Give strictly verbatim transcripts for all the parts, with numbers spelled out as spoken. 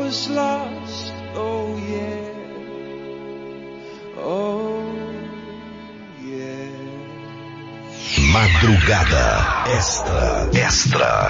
was lost, oh yeah, oh yeah. Madrugada Extra, Extra.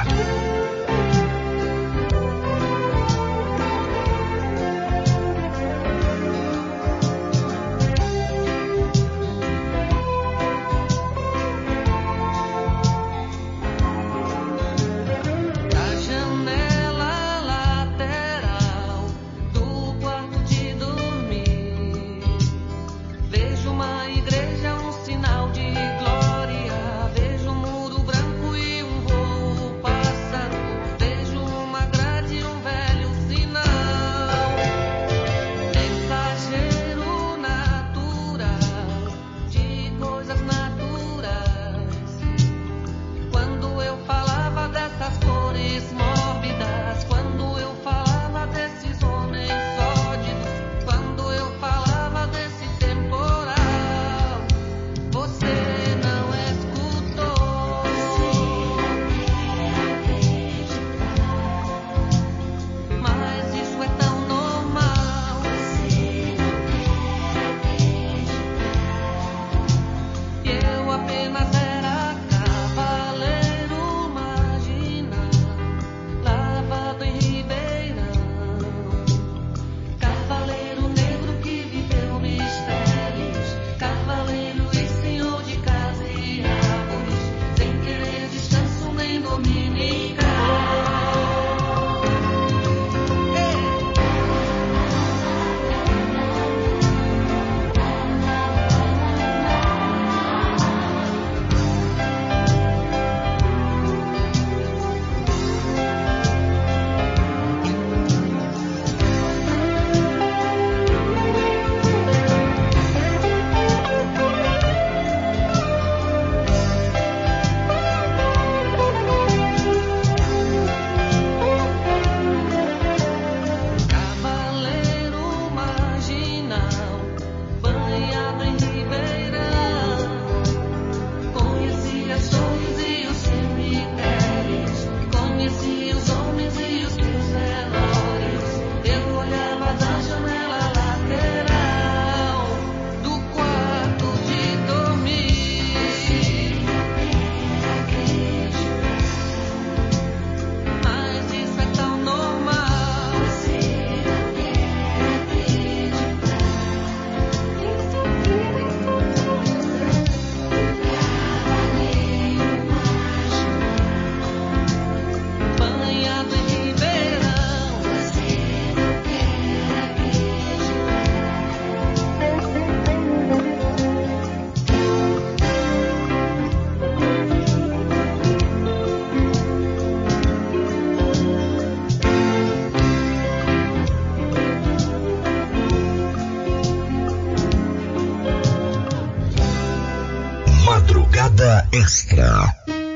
Madrugada Extra.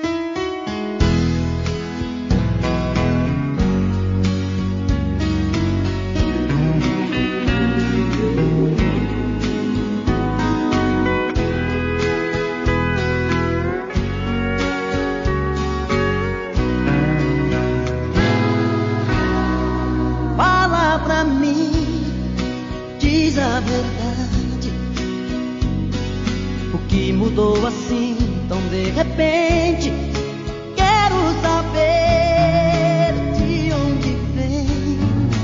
Fala pra mim, diz a verdade. O que mudou assim tão de repente? Quero saber de onde vem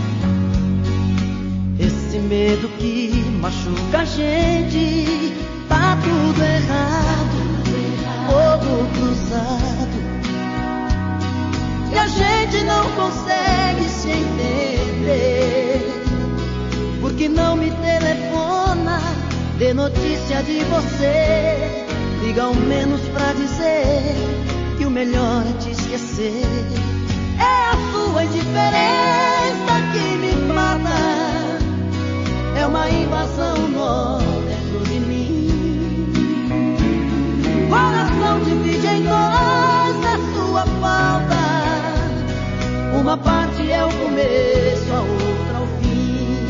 esse medo que machuca a gente. Tá tudo errado, fogo cruzado, e a gente não consegue se entender. Por que não me telefona, dê notícia de você? Liga ao menos pra dizer que o melhor é te esquecer. É a sua indiferença que me mata, é uma invasão nó dentro de mim. Coração divide em dois a sua falta, uma parte é o começo, a outra o fim.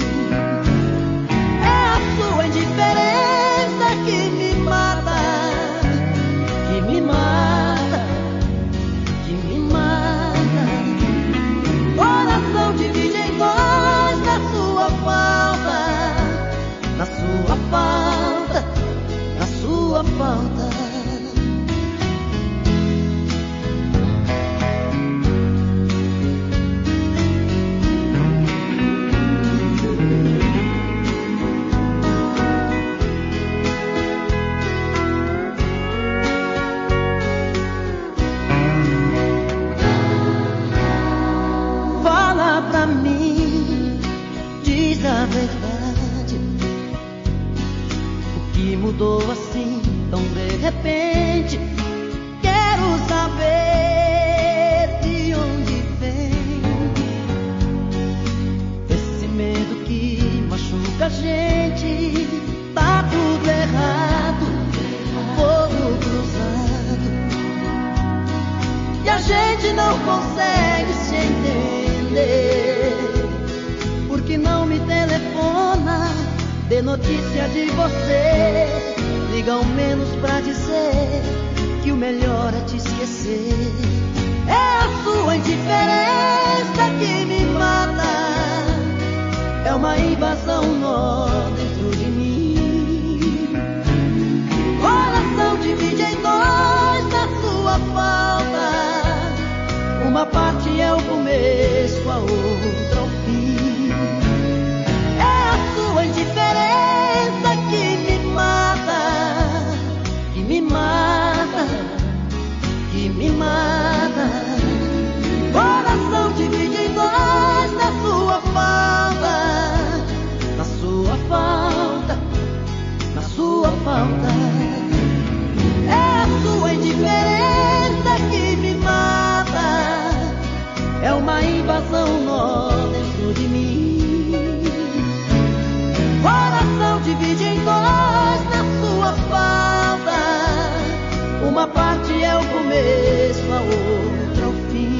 É a sua indiferença que me mata, que me mata, que me mata. Coração divide em dois assim, tão de repente. Quero saber de onde vem esse medo que machuca a gente. Tá tudo errado, fogo cruzado, e a gente não consegue se entender. Por que não me telefona, dê notícia de você? Liga ao menos pra dizer que o melhor é te esquecer. É a sua indiferença que me mata, é uma invasão nó dentro de mim. Coração divide em dois na sua falta, uma parte é o começo, a outra o fim. É a sua indiferença que me mata, que me mata, que me mata. Coração divide em dois na sua falta, na sua falta, na sua falta. É a sua indiferença que me mata, é uma invasão nó dentro de mim. Coração divide em dois na sua falta, uma parte é o começo, a outra o fim.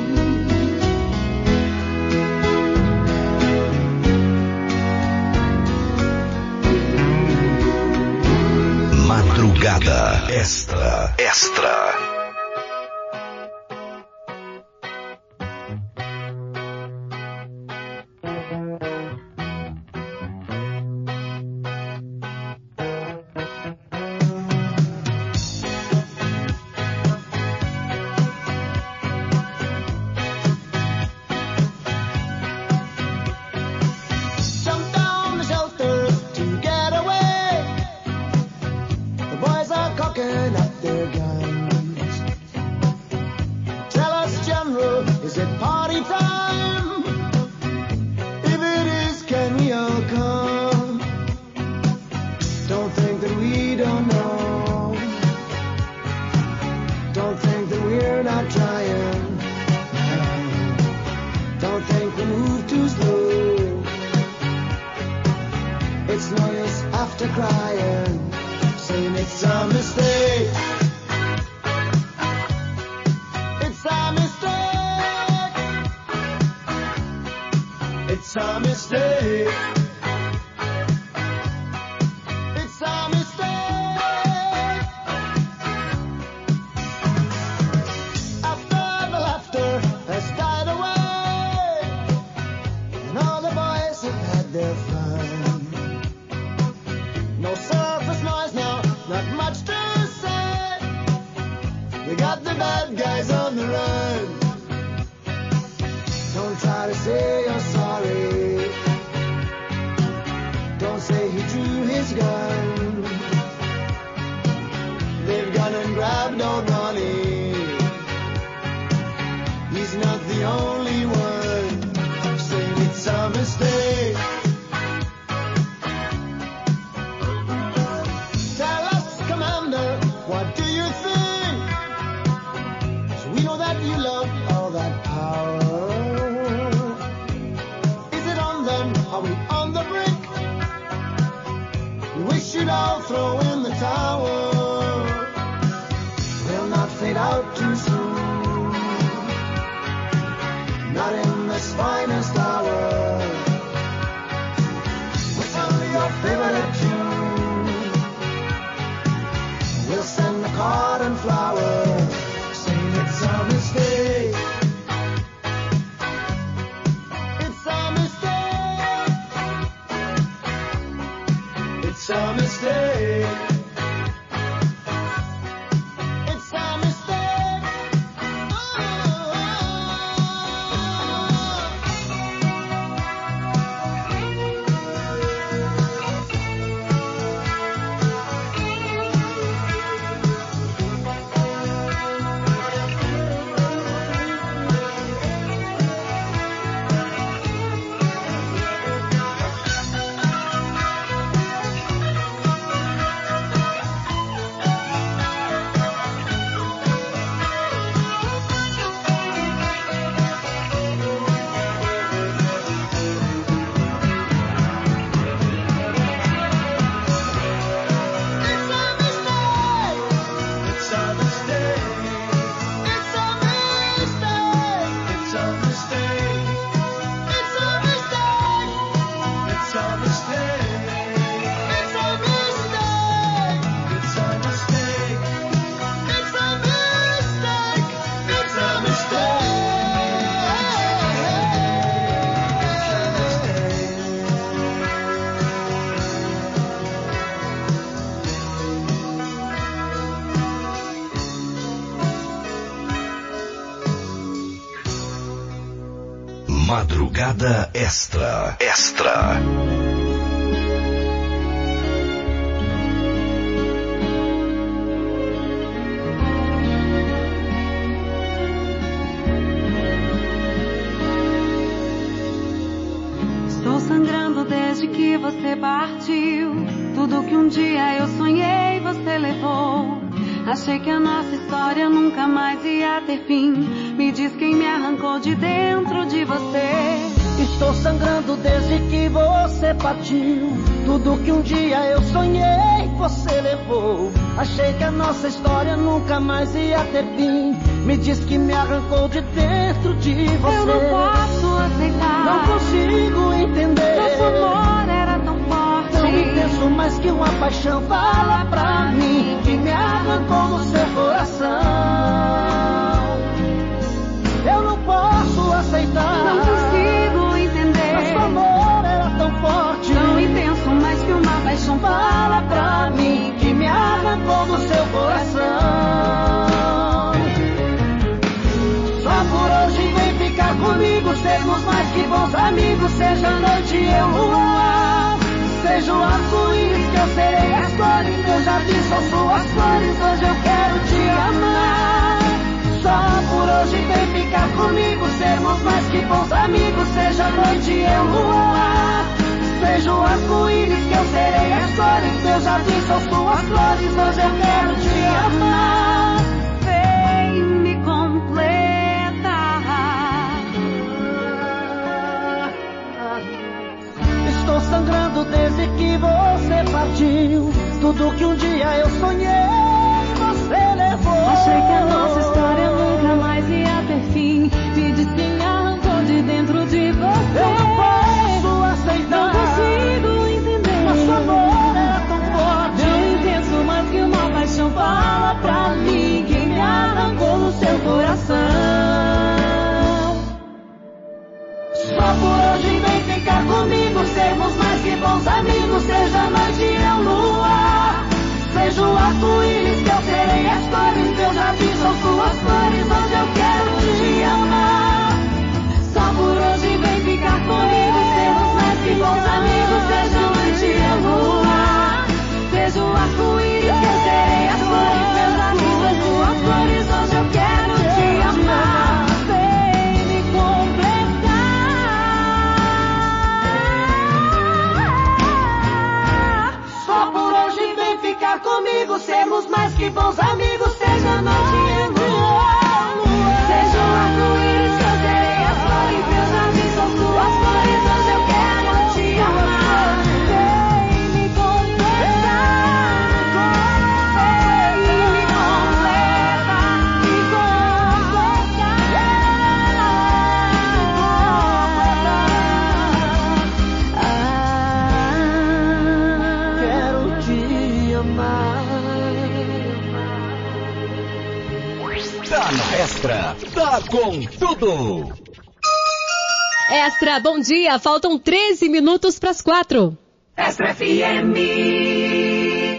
Madrugada Extra. Extra. We should all throw in the towel. Well, Madrugada Extra. Extra. Estou sangrando desde que você partiu. Tudo que um dia eu sonhei você levou. Achei que a nossa história nunca mais ia ter fim. Me diz quem me arrancou de dentro de você. Estou sangrando desde que você partiu. Tudo que um dia eu sonhei você levou. Achei que a nossa história nunca mais ia ter fim. Me diz que me arrancou de dentro de você. Eu não posso aceitar. Não consigo entender. Nosso amor era tão forte, tão intenso, mais que uma paixão. Fala pra mim que me arrancou do seu coração. Eu não posso aceitar. Não consigo entender. Nosso amor era tão forte, tão intenso, mais que uma paixão. Fala pra mim que me arrancou do seu coração. Só por hoje vem ficar comigo, sermos mais que bons amigos. Seja noite eu luar, seja o arco-íris que eu serei as cores. Meu jardim são suas flores, hoje eu quero te amar. Só por hoje vem ficar comigo, sermos mais que bons amigos. Seja noite eu luar, seja o arco-íris que eu serei as cores. Meu jardim são suas flores, hoje eu quero te amar. Vem me completar. Estou sangrando desde que você partiu. Tudo que um dia eu sonhei você levou. Achei que a nossa história nunca mais ia ter fim. Me disse que me arrancou de dentro de você. Eu não posso aceitar. Não consigo entender. Nosso amor era tão forte, tão intenso, mais que uma paixão. Fala pra mim quem me arrancou do seu coração. Só por hoje vem ficar comigo, sermos mais que bons amigos. Seja noite eu luar, seja o arco-íris que eu serei as cores. Meu jardim são suas flores, hoje eu quero te amar. Só por hoje vem ficar comigo, sermos mais que bons amigos. Seja noite eu luar, seja o arco-íris que eu serei as cores. Meu jardim são suas flores, hoje eu quero te amar. Vem me completar. Só por hoje vem ficar comigo, sermos mais que bons amigos. Seja noite eu luar, seja o arco-íris que eu serei as flores. Meu jardim são suas flores, hoje eu quero te amar. Vem me completar. Vem me completar. Me completar. quero te amar. Tá na Extra, tá com tudo. Extra, bom dia. Faltam treze minutos para as quatro. Extra F M.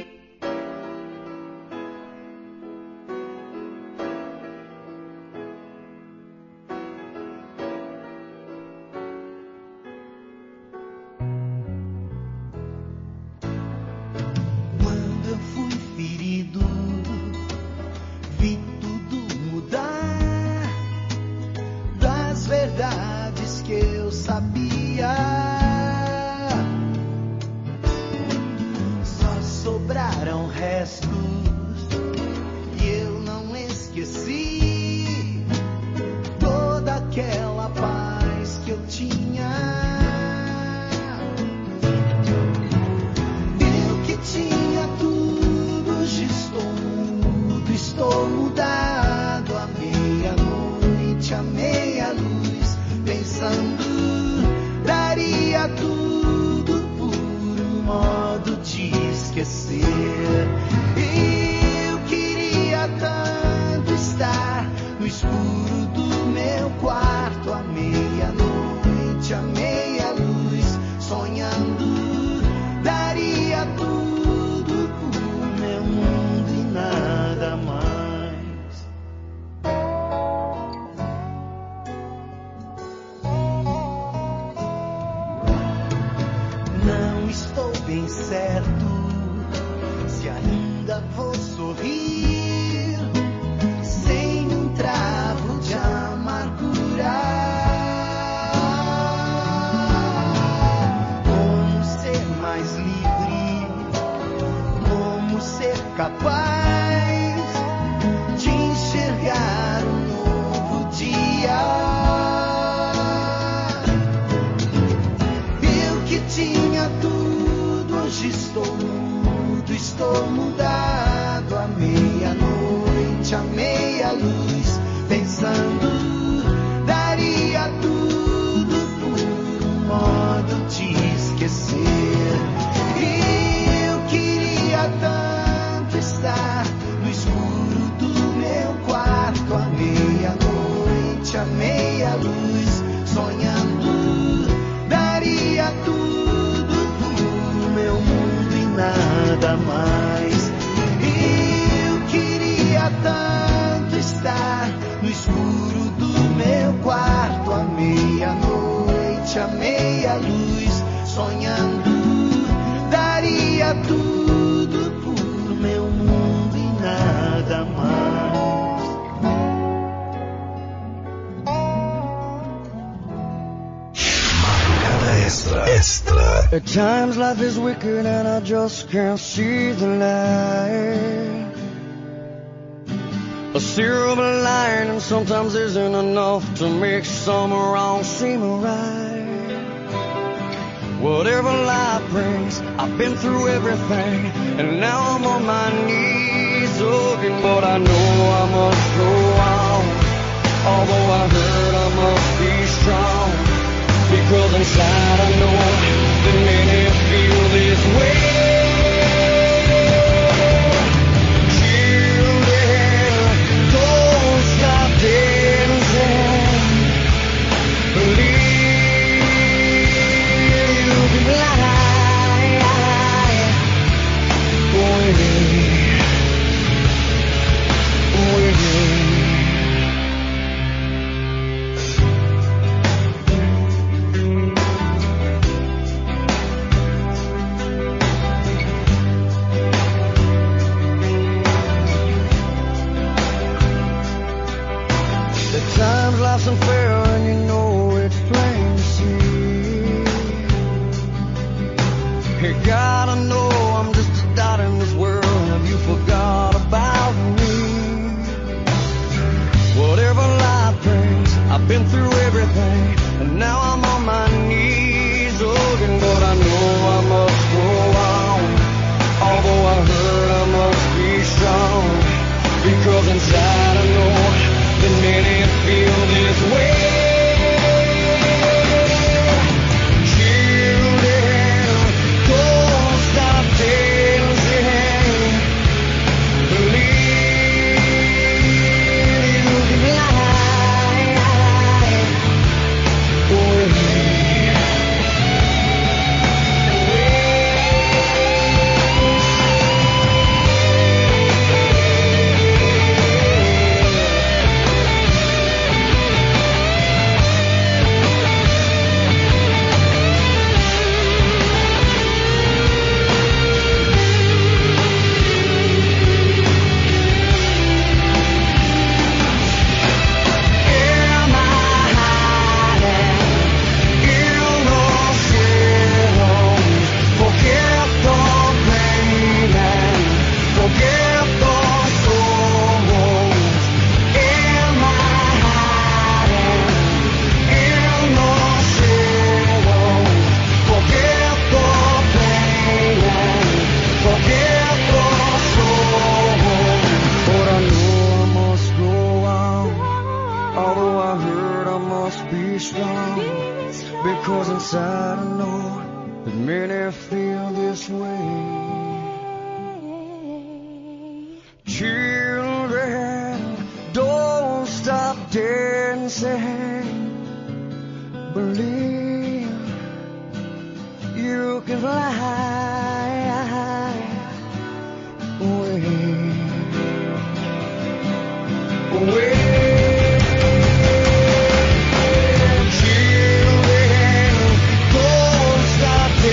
Quando eu fui ferido, vi tudo mudar. Das verdades que eu sabia, capaz de enxergar um novo dia. Eu que tinha tudo, hoje estou mudo, estou mudado. À meia-noite, à meia-luz, pensando, daria tudo por um modo de esquecer. E eu queria tanto estar no escuro do meu quarto, à meia-noite, à meia-luz, sonhando, daria tudo por meu mundo e nada mais. E eu queria tanto estar no escuro do meu quarto, à meia-noite, à meia-luz, sonhando, daria tudo por meu mundo e nada mais. Madrugada Extra. Extra. At times life is wicked and I just can't see the light. A silver lining sometimes isn't enough to make some wrong seem right. Whatever life brings, I've been through everything, and now I'm on my knees looking, but I know I must go on. Although I hurt, I must be strong, because inside I know that many feel this way. Children, don't stop dancing. Believe you can fly with me, with me. Times life's unfair and you know it's plain to see. You gotta know I'm just a dot in this world. Have you forgot about me? Whatever life brings, I've been through everything, and now I'm on my knees looking, but I know I must go on. Although I hurt, I must be strong, because inside I know that many feel this way. Children, don't stop dancing. Believe you can fly with me. Because inside I know that many feel this way. Children, don't stop dancing. Believe you can fly away, away.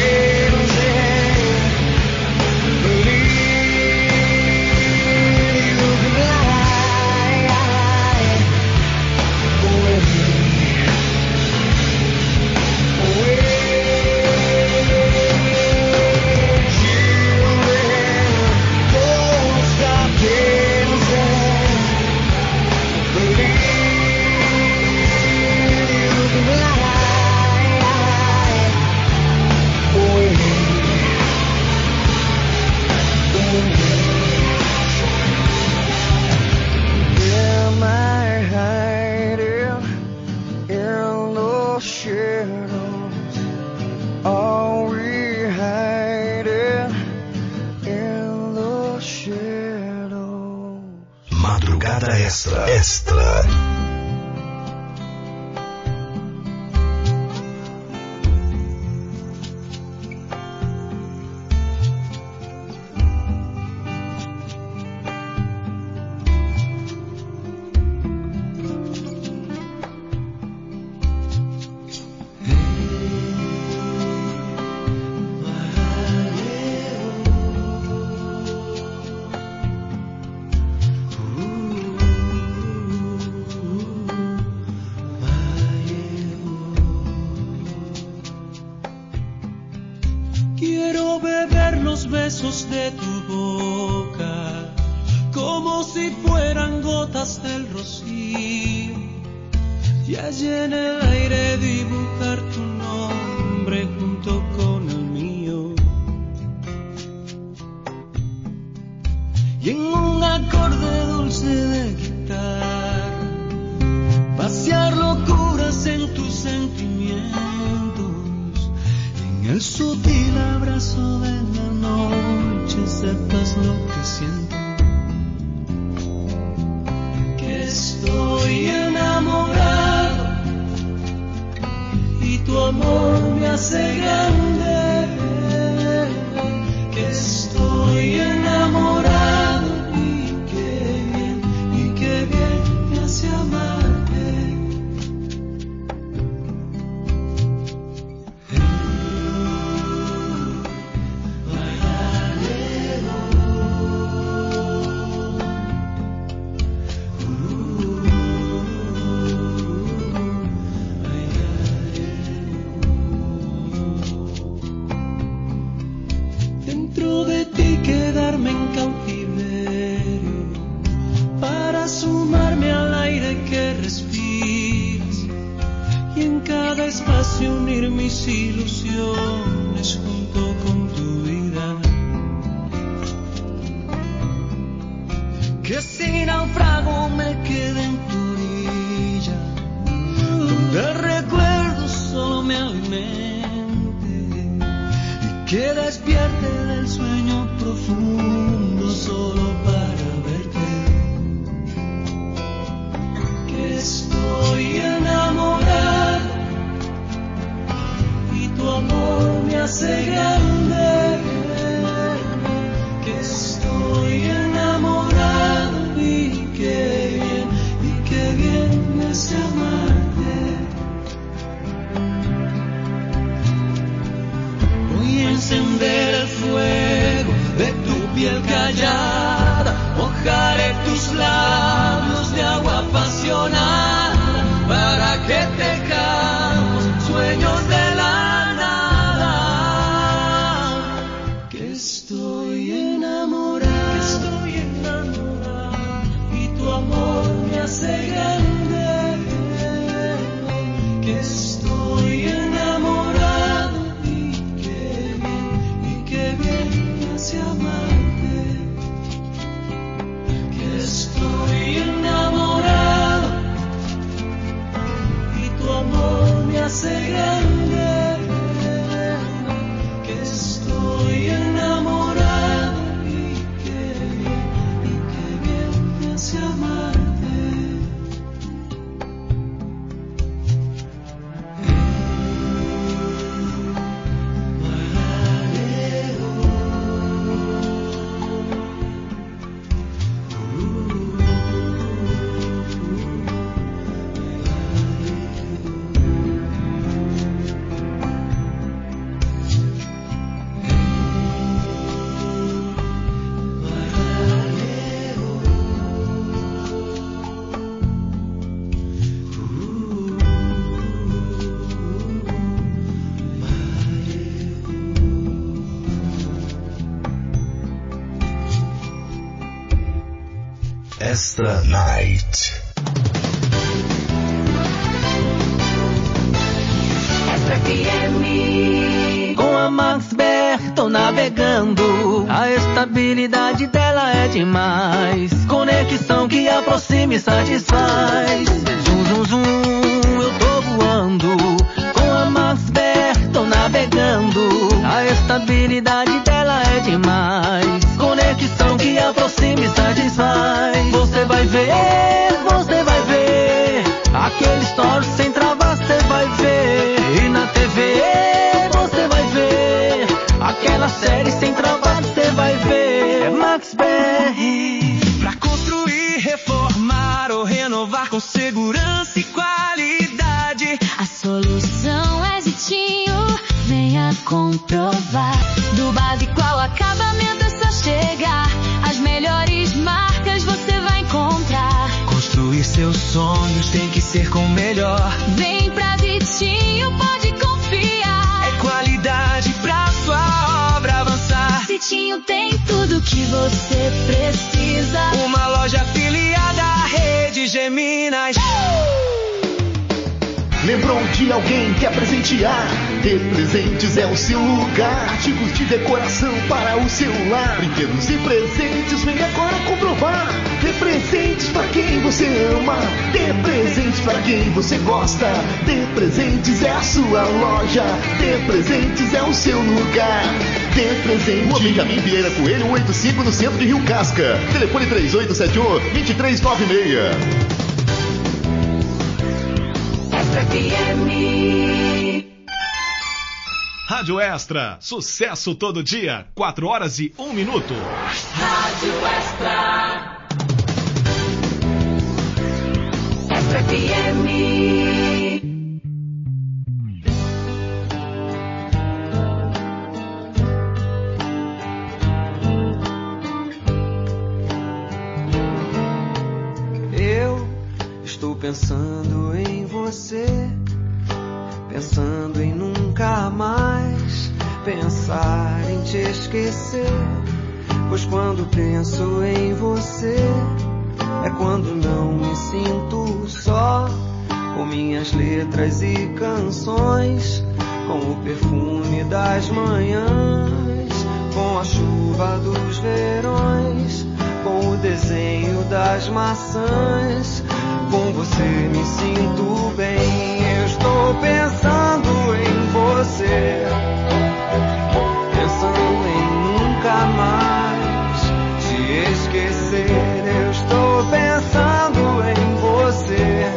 Believe hora extra. Extra. Quiero beber los besos de tu boca, como si fueran gotas del rocío, y allí en el aire dibujar tu nombre junto con el mío. Y en un acorde dulce de guitarra, vaciar locuras en tus sentimientos, en el sutil abrazo de la noche sepas lo que siento, que estoy enamorado y tu amor me hace grande, que estoy enamorado y qué bien, y qué bien me hace amarte. Dentro de ti quedarme en cautiverio, para sumarme al aire que respiras, y en cada espacio unir mis ilusiones junto con tu vida. Que si naufrago me quede en tu orilla, donde el recuerdo solo me alimente, y que despierte del sueño profundo solo para verte, que estoy enamorado y tu amor me hace grande, que estoy enamorado y qué bien, y qué bien me hace amarte. Voy a encender el fuego de tu piel callada, mojaré tus labios de agua apasionada, para que tejamos sueños de la nada, que estoy enamorado, que estoy enamorado y tu amor me hace grande, que estoy enamorado y qué bien, y qué bien me hace amarte, que estoy enamorado y tu amor me hace grande, que estoy enamorado y qué bien, y qué bien me hace amarte. Extra Night. Com a Max Bear tô navegando, a estabilidade dela é demais, conexão que aproxima e satisfaz. Zum, zum, zum, eu tô voando, com a Max Bear tô navegando, a estabilidade dela é demais, conexão que aproxima e satisfaz. Você vai ver melhor com segurança e qualidade. A solução é Zitinho, venha comprovar. Do básico ao acabamento é só chegar. As melhores marcas você vai encontrar. Construir seus sonhos tem que ser com o melhor. Vem pra Zitinho, pode confiar. É qualidade pra sua obra avançar. Zitinho tem tudo que você precisa. Uma loja afiliada à rede Geminas. Lembrou de alguém que quer presentear? Ter Presentes é o seu lugar. Artigos de decoração para o seu lar. Brinquedos e presentes, vem agora comprovar. Ter Presentes para quem você ama. Ter Presentes para quem você gosta. Ter Presentes é a sua loja. Ter Presentes é o seu lugar. Ter Presentes. Rua Benjamin Vieira Coelho, cento e oitenta e cinco, no centro de Rio Casca. Telefone três oito sete um, dois três nove seis. F M. Rádio Extra, sucesso todo dia, quatro horas e um minuto. Rádio Extra. F M. Eu estou pensando em você, pensando em nunca mais pensar em te esquecer. Pois quando penso em você, é quando não me sinto só, com minhas letras e canções, com o perfume das manhãs, com a chuva dos verões, com o desenho das maçãs. Com você me sinto bem. Eu estou pensando em você, pensando em nunca mais te esquecer. Eu estou pensando em você,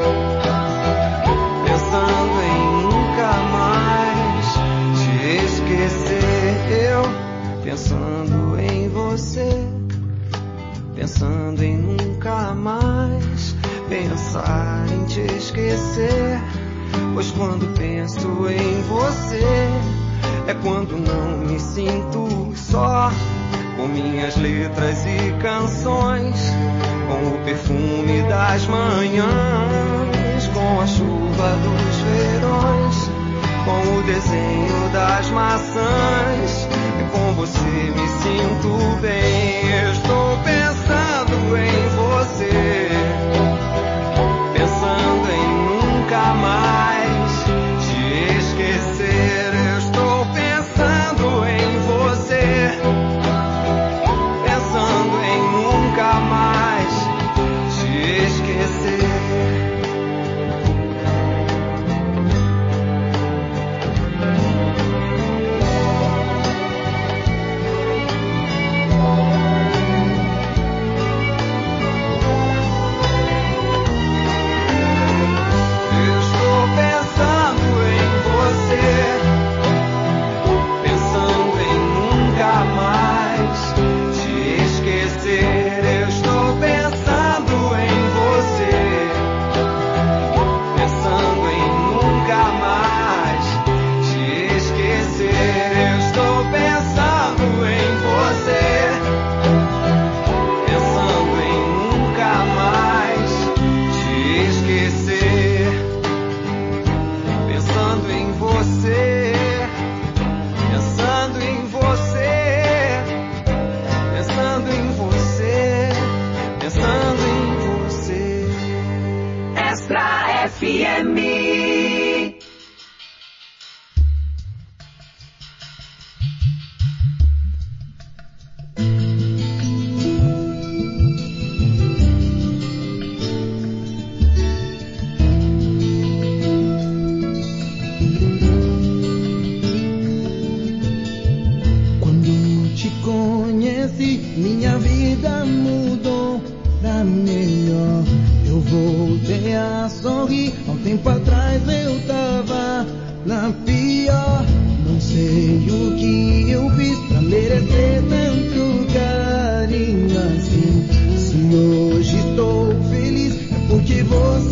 pensando em nunca mais te esquecer. Eu pensando em você, pensando em nunca mais pensar em te esquecer. Pois quando penso em você, é quando não me sinto só, com minhas letras e canções, com o perfume das manhãs, com a chuva dos verões, com o desenho das maçãs. É com você me sinto bem. Eu estou pensando em você, pensando em nunca mais te esquecer. Eu estou pensando em você, pensando em nunca mais te esquecer. Você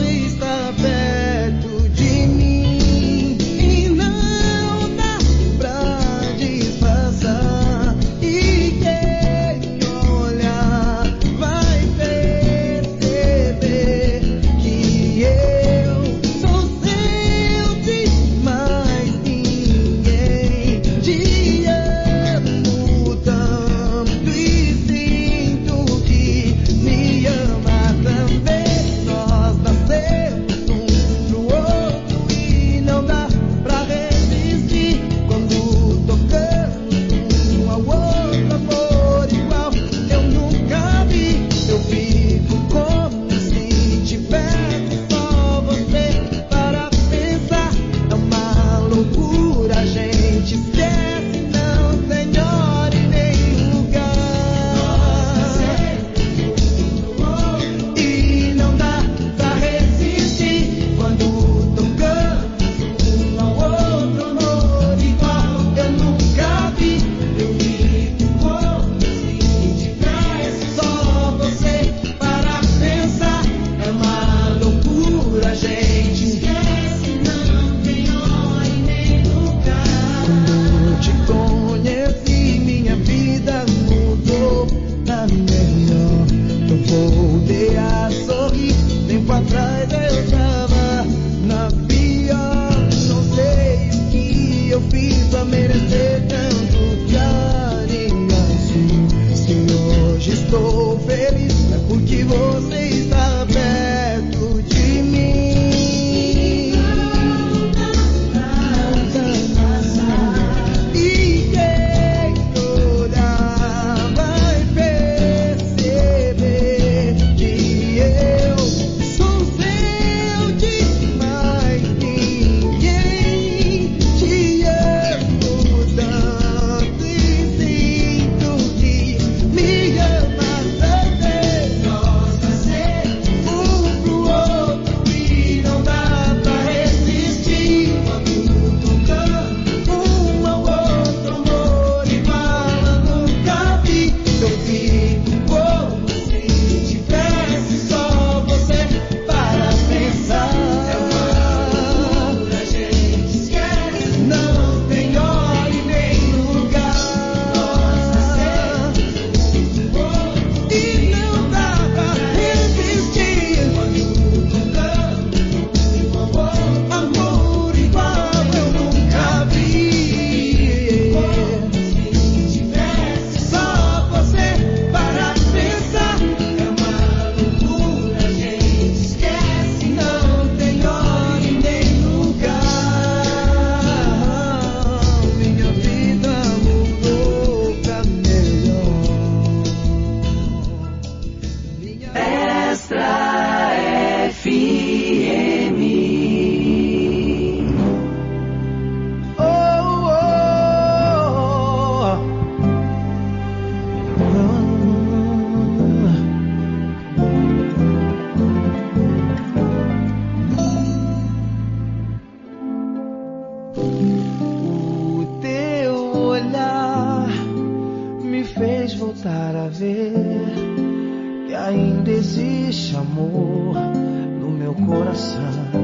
ainda existe amor no meu coração.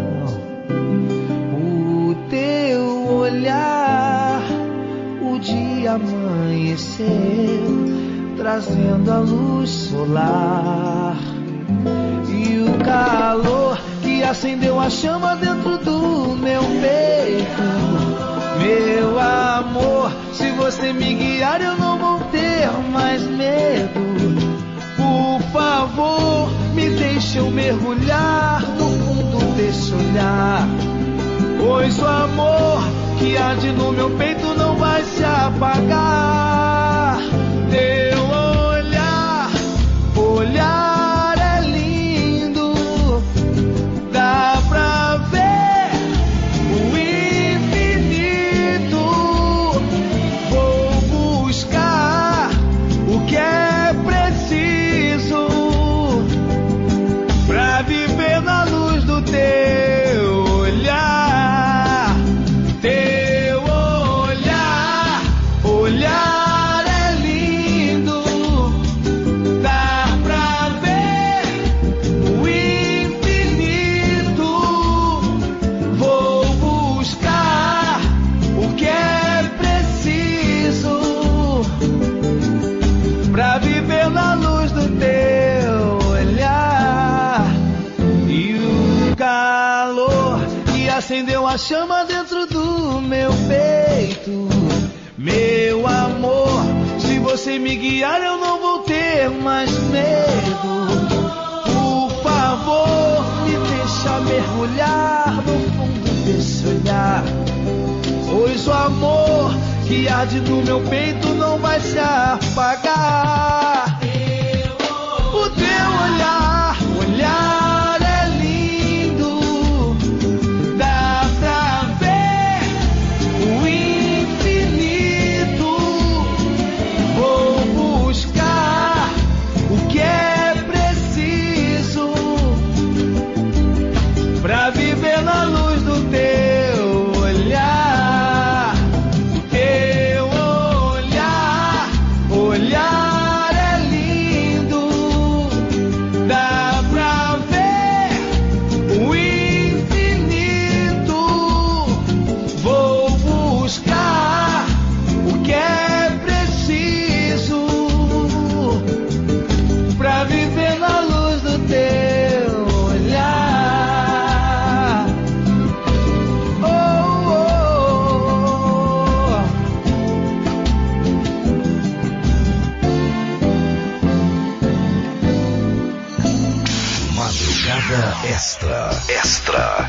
O teu olhar, o dia amanheceu, trazendo a luz solar. E o calor que acendeu a chama dentro do meu peito. Meu amor, se você me guiar eu não vou ter mais medo. Por favor, me deixe eu mergulhar no fundo desse olhar. Pois o amor que arde no meu peito não vai se apagar. Teu olhar, olhar é lindo, dá pra ver o infinito. Vou buscar o que é preciso pra viver na luz do teu olhar. Teu olhar, olhar é lindo, dá pra ver o infinito. Vou buscar o que é preciso pra viver na luz do teu olhar. E o calor que acendeu a chama dentro do meu peito. Meu amor, se você me guiar eu não vou ter mais medo. Por favor, me deixa mergulhar no fundo desse olhar. Pois o amor que arde no meu peito não vai se apagar. O teu olhar, olhar é lindo, dá pra ver o infinito. Vou buscar o que é preciso pra viver na luz do teu olhar. Teu olhar, olhar é lindo, dá pra ver o infinito. Vou buscar o que é preciso pra viver na luz do teu olhar. Oh, oh, oh. Madrugada Extra. Extra.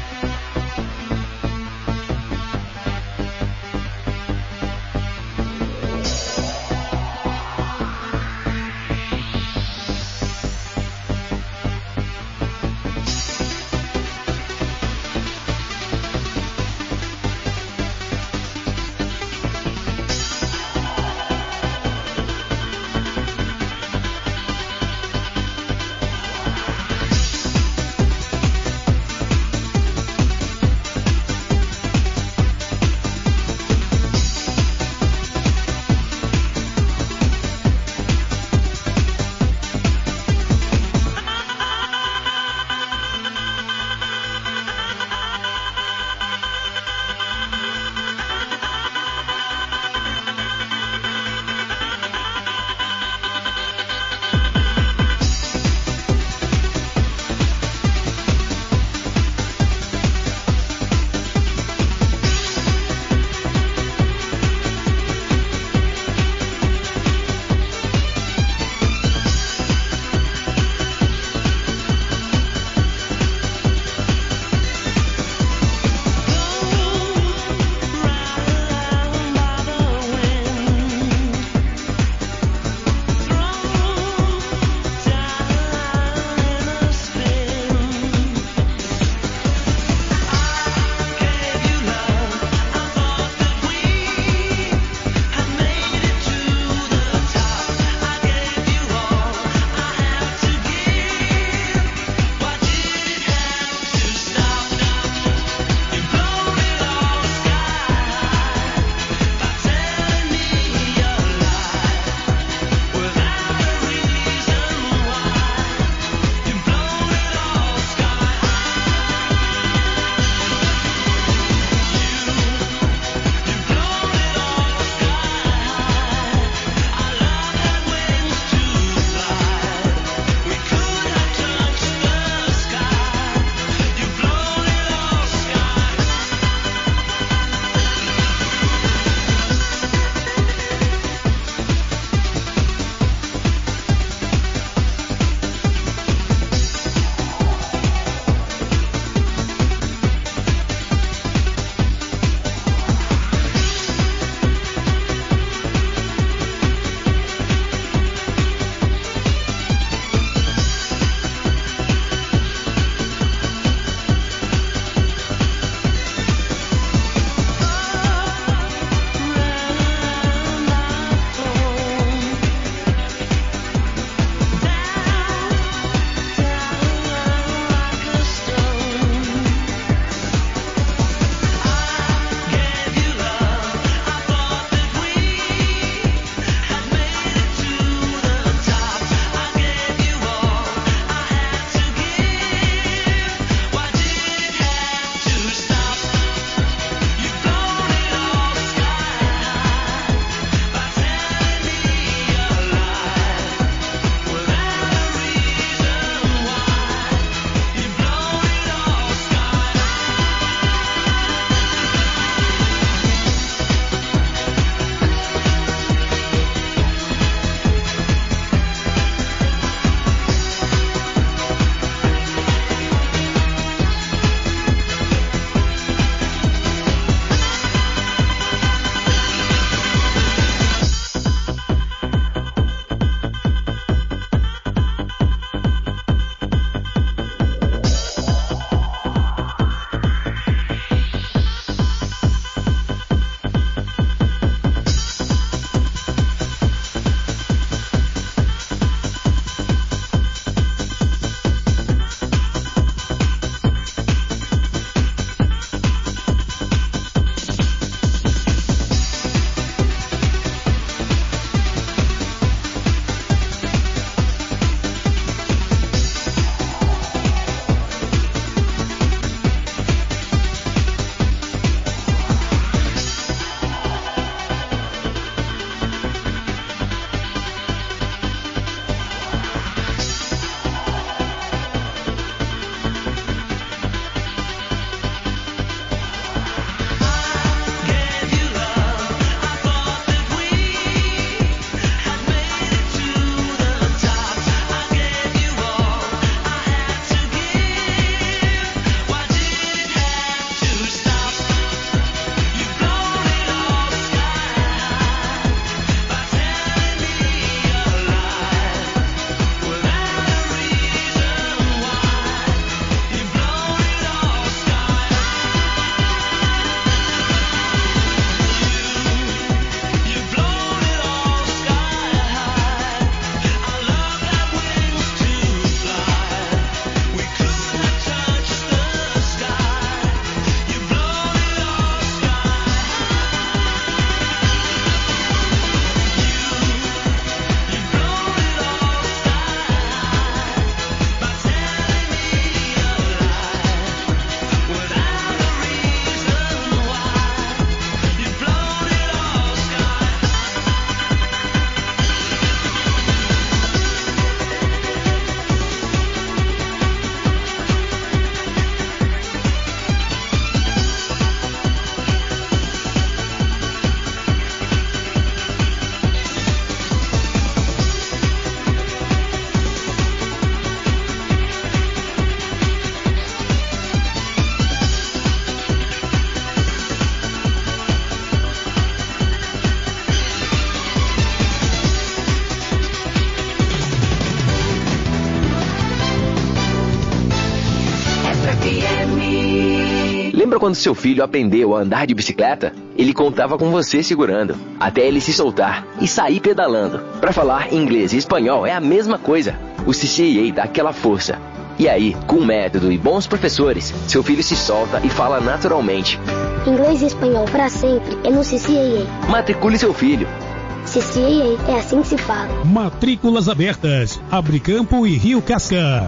Lembra quando seu filho aprendeu a andar de bicicleta? Ele contava com você segurando, até ele se soltar e sair pedalando. Para falar inglês e espanhol é a mesma coisa. O C C A dá aquela força. E aí, com método e bons professores, seu filho se solta e fala naturalmente. Inglês e espanhol para sempre é no C C A A. Matricule seu filho. C C A A é assim que se fala. Matrículas abertas. Abre Campo e Rio Casca.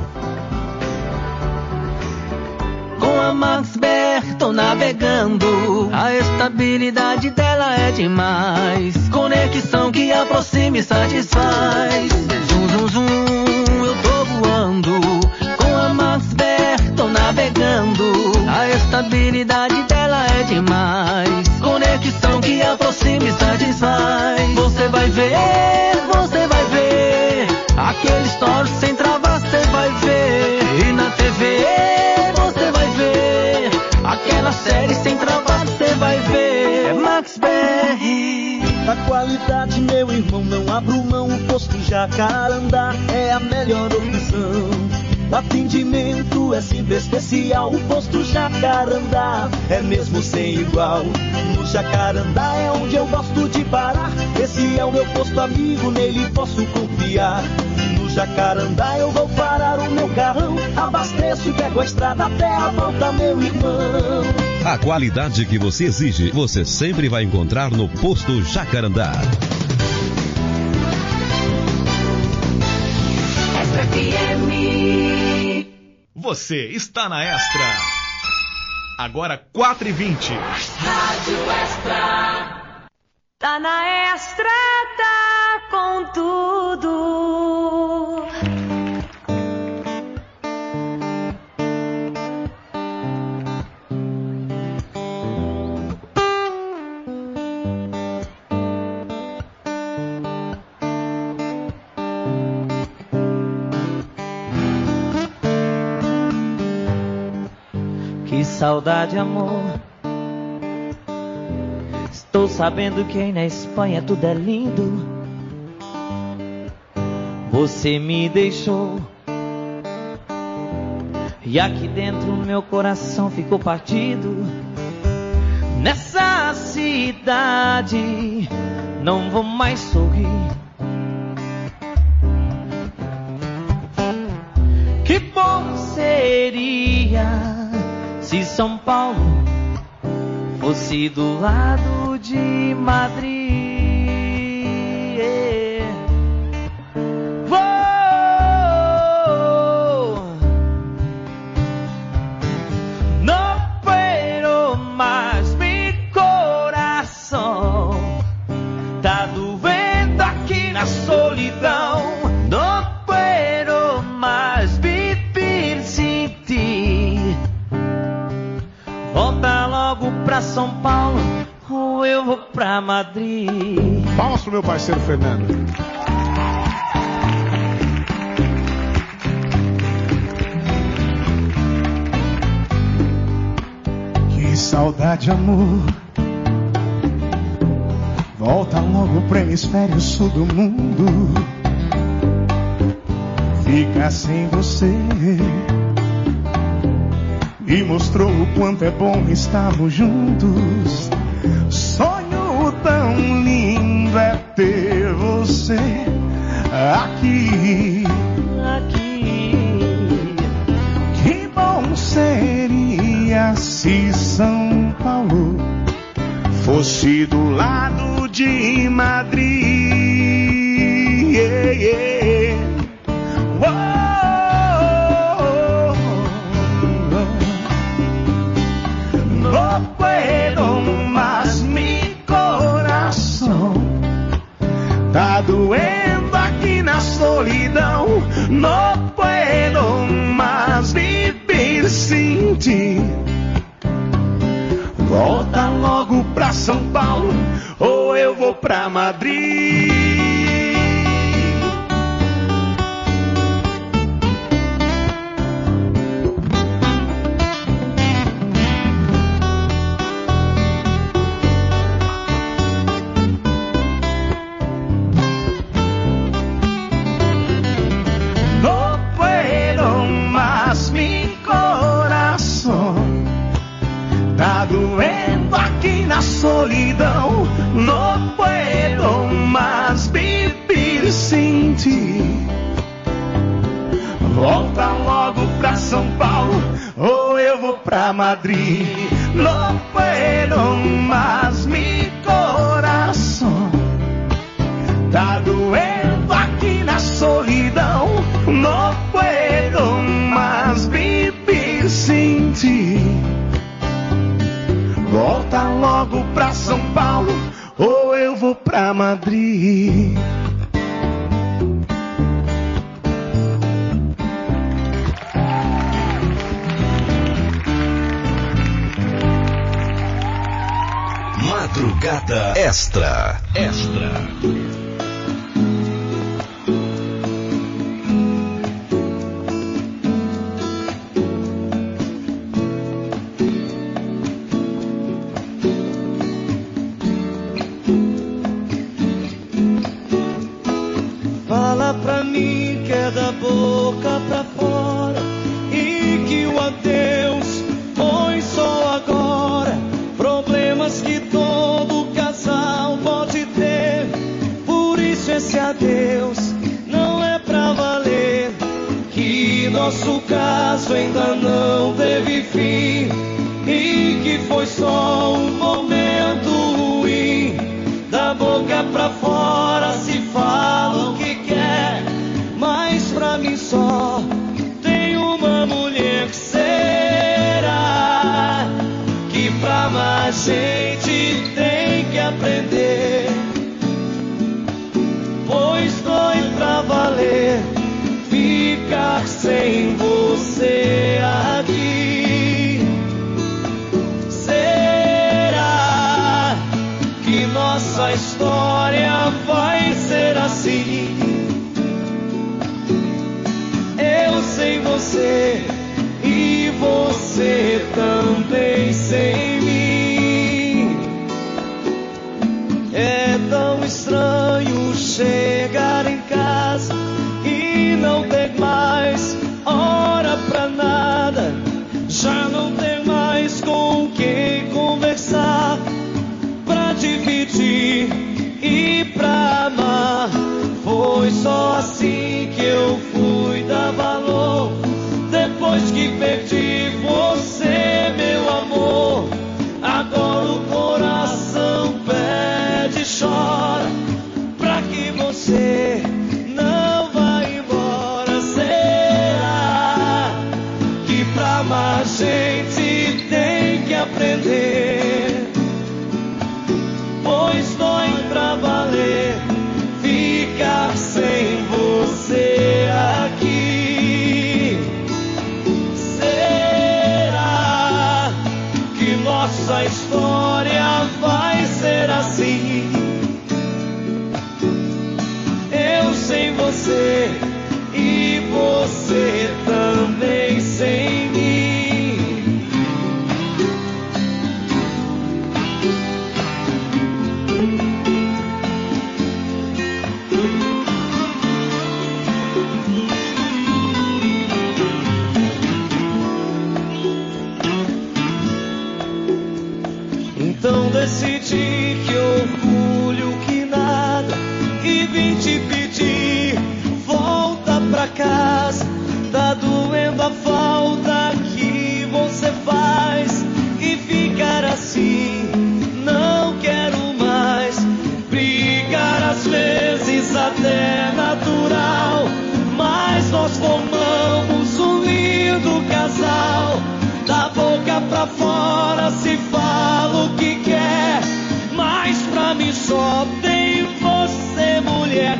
Com a Maxber tô navegando, a estabilidade dela é demais. Conexão que aproxima e satisfaz. Zum, zum, zum, eu tô voando. Com a Maxber tô navegando, a estabilidade dela é demais. Conexão que aproxima e satisfaz. Você vai ver, você vai ver aquele story sem travar, você vai ver. E na T V aquela série sem trabalho, você vai ver. É Maxber. A qualidade, meu irmão, não abro mão. O posto Jacarandá é a melhor opção. O atendimento é simples, especial. O posto Jacarandá é mesmo sem igual. No Jacarandá é onde eu gosto de parar. Esse é o meu posto amigo, nele posso confiar. No Jacarandá eu vou parar o meu carrão, abasteço e pego a estrada até a volta, meu irmão. A qualidade que você exige, você sempre vai encontrar no posto Jacarandá. Extra F M. Você está na Extra. Agora quatro e vinte. Rádio Extra. Tá na Extra, tá com tudo. Que saudade, amor. Estou sabendo que aí na Espanha tudo é lindo. Você me deixou e aqui dentro meu coração ficou partido. Nessa cidade não vou mais sorrir. Que bom seria se São Paulo fosse do lado de Madrid. Oh, no puedo más, mi coração tá doendo aqui na solidão. No puedo más vivir sin ti. Volta logo pra São Paulo ou eu vou pra Madrid. Palmas pro meu parceiro Fernando. Que saudade, amor. Volta logo pro hemisfério sul do mundo. Ficar sem você e mostrou o quanto é bom estarmos juntos. Sonho tão lindo é ter você aqui. Aqui. Que bom seria se São Paulo fosse do lado de Madrid. Yeah, yeah. Oh. No puedo más, mi coração tá doendo aqui na solidão. No puedo más viver sem ti. Volta logo pra São Paulo ou eu vou pra Madrid. volta logo pra São Paulo, ou eu vou pra Madrid. No puedo más, mi coração tá doendo aqui na solidão. No puedo más viver sem ti. Volta logo pra São Paulo, ou eu vou pra Madrid. Madrugada Extra. Extra. Fala pra mim que é da boca pra fora e que o adeus foi só agora. Problemas que todo casal pode ter, por isso esse adeus não é pra valer. Que nosso caso ainda não teve fim e que foi só um momento ruim. Da boca pra fora se fala o que quer, mas pra mim só tem uma mulher. Que será? Que pra amar a gente tem que aprender, pois dói pra valer ficar sem você aqui. Será que nossa história vai ser assim? Eu sem você e você também sem mim. É tão estranho chegar em casa e não ter mais hora pra nada. Já não ter mais com quem conversar, pra dividir e pra amar. Foi só assim que eu fui dar valor, depois que perdi você, meu amor. Agora o coração pede e chora pra que você não vá embora. Será que pra amar a gente tem que aprender, pois dói pra valer ficar sem você aqui. Será que nossa história vai ser assim? Eu sem você e você também sem mim. Então decidi que orgulho que nada, e vim te pedir, volta pra casa. Tá doendo a falta que você faz, e ficar assim não quero mais. Brigar às vezes até natural, mas nós formamos um lindo casal. Da boca pra fora se fala o que quer, mas pra mim só tem você, mulher.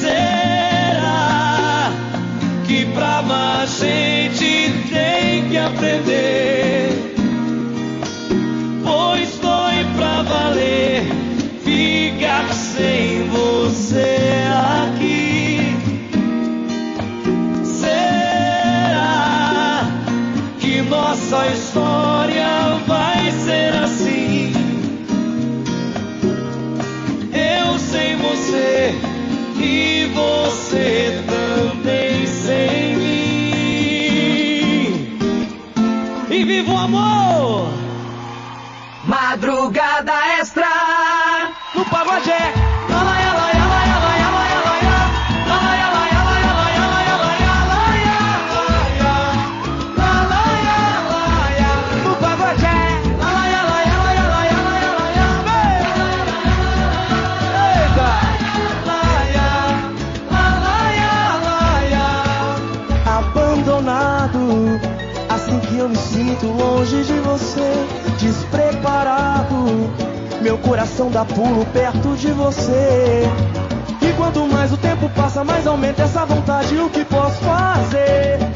Será que pra amar a gente tem que aprender, pois dói pra valer ficar sem você aqui. Será que nossa história vai ser assim? Eu sem você e você também sem mim. E viva o amor! Madrugada Extra no Pagode. eu me sinto longe de você, despreparado. Meu coração dá pulo perto de você. E quanto mais o tempo passa, mais aumenta essa vontade. O que posso fazer?